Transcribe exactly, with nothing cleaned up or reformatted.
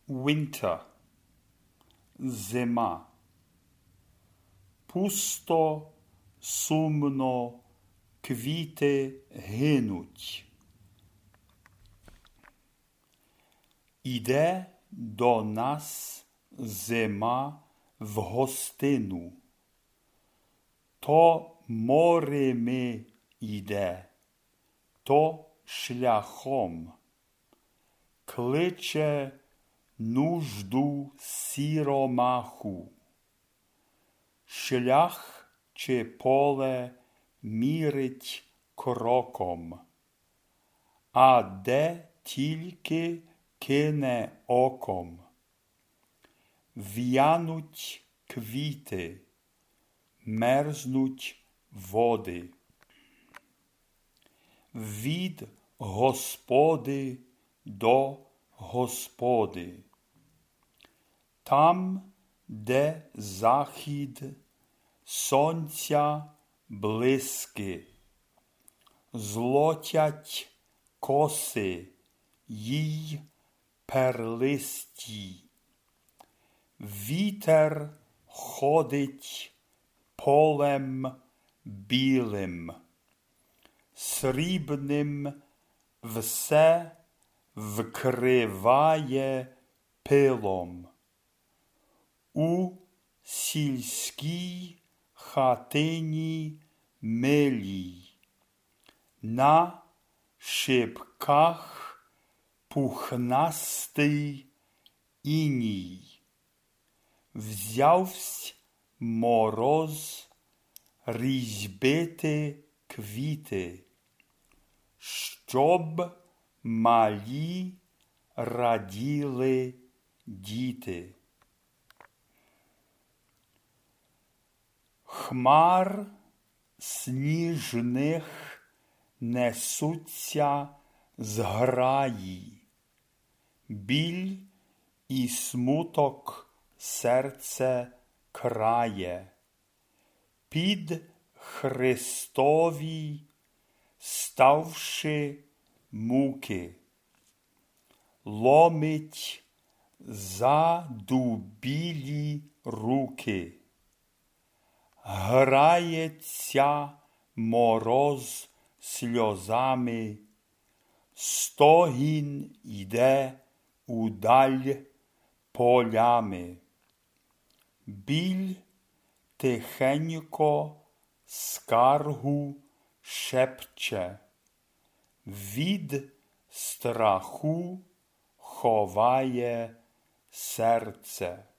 winter, зима. Пусто, сумно, квіти гинуть. Іде до нас зима в гостину. То морями іде, то шляхом. Кличе нужду сіромаху. Шлях чи поле мірить кроком, а де тільки кине оком. В'януть квіти, мерзнуть води. Від Господи до Господи. Там, де захід сонця блиски, злотять коси їй перлисті. Вітер ходить полем білим, срібним все вкриває пилом. У сільській хатині милій, на шибках пухнастий іній. Взявсь мороз різьбити квіти, щоб малі раділи діти. Хмар сніжних несуться зграї, біль і смуток серце крає. Під Христові ставши муки, ломить задубілі руки. Грається мороз сльозами, стогін йде удаль полями. Біль тихенько скаргу шепче, від страху ховає серце.